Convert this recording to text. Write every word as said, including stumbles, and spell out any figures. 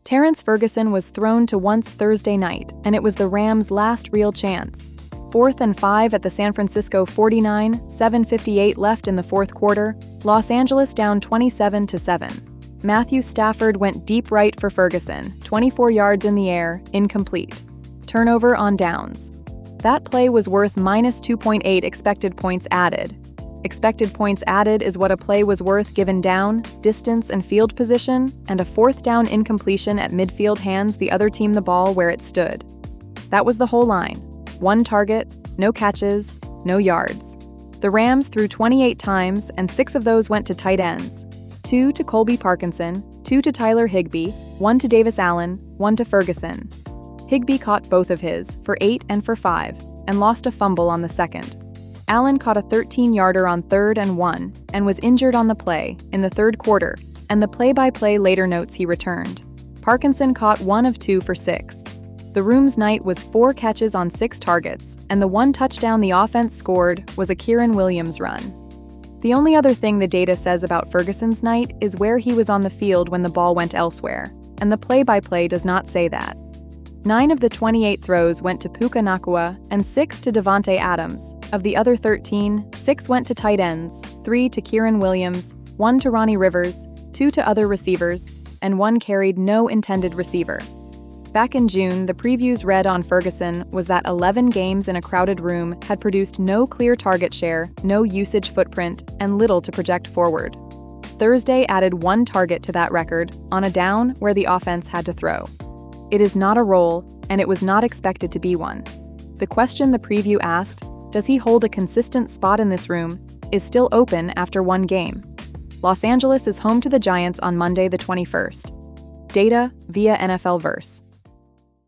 Terrence Ferguson was thrown to once Thursday night, and it was the Rams' last real chance. Fourth and five at the San Francisco forty-nine, seven fifty-eight left in the fourth quarter, Los Angeles down twenty-seven to seven. Matthew Stafford went deep right for Ferguson, twenty-four yards in the air, incomplete. Turnover on downs. That play was worth minus two point eight expected points added. Expected points added is what a play was worth given down, distance, and field position, and a fourth down incompletion at midfield hands the other team the ball where it stood. That was the whole line. One target, no catches, no yards. The Rams threw twenty-eight times, and six of those went to tight ends. Two to Colby Parkinson, two to Tyler Higbee, one to Davis Allen, one to Ferguson. Higbee caught both of his, for eight and for five, and lost a fumble on the second. Allen caught a thirteen-yarder on third and one, and was injured on the play, in the third quarter, and the play-by-play later notes he returned. Parkinson caught one of two for six. The Room's night was four catches on six targets, and the one touchdown the offense scored was a Kyren Williams run. The only other thing the data says about Ferguson's night is where he was on the field when the ball went elsewhere, and the play-by-play does not say that. Nine of the twenty-eight throws went to Puka Nacua and six to Davante Adams. Of the other thirteen, six went to tight ends, three to Kyren Williams, one to Ronnie Rivers, two to other receivers, and one carried no intended receiver. Back in June, the previews read on Ferguson was that eleven games in a crowded room had produced no clear target share, no usage footprint, and little to project forward. Thursday added one target to that record, on a down where the offense had to throw. It is not a role, and it was not expected to be one. The question the preview asked, does he hold a consistent spot in this room, is still open after one game. Los Angeles is home to the Giants on Monday the twenty-first. Data via N F L Verse.